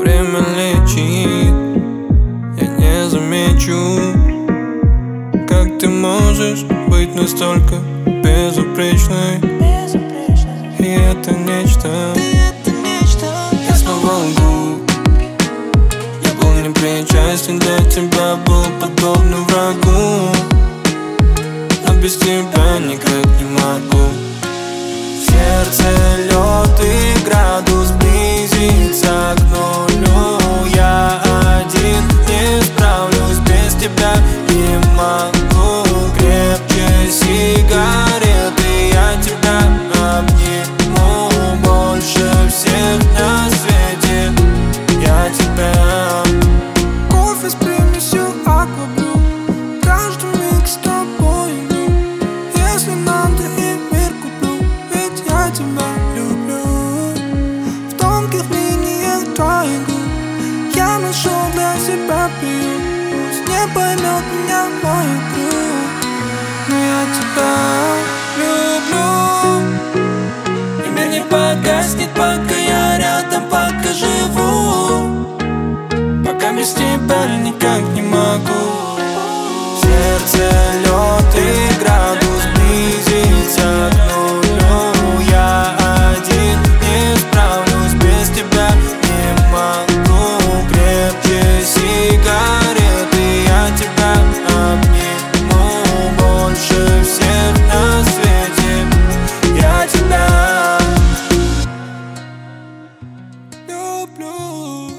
время лечит, я не замечу, как ты можешь быть настолько безупречной. И это нечто. Я снова лгу, я был не причастен, для тебя был подобным врагу, но без тебя никак не могу. Сердце лед и градус близится к нулю. Я один не справлюсь без тебя, не могу. Крепче сигареты, я тебя обниму. Больше всех на свете я тебя. Кофе с примесью акваблю, каждый миг с тобой иду. Если надо, и мир куплю, ведь я тебя люблю. В тонких линиях твоих губ я нашел для себя приют. Пусть не поймет меня мой друг, но я тебя люблю. И мир не погаснет, пока я рядом, пока живу. Пока без тебя никак не могу. Сердце лед и градус близится к нулю. Я один не справлюсь без тебя, не могу. Крепче сигареты, я тебя обниму. Больше всех на свете я тебя люблю.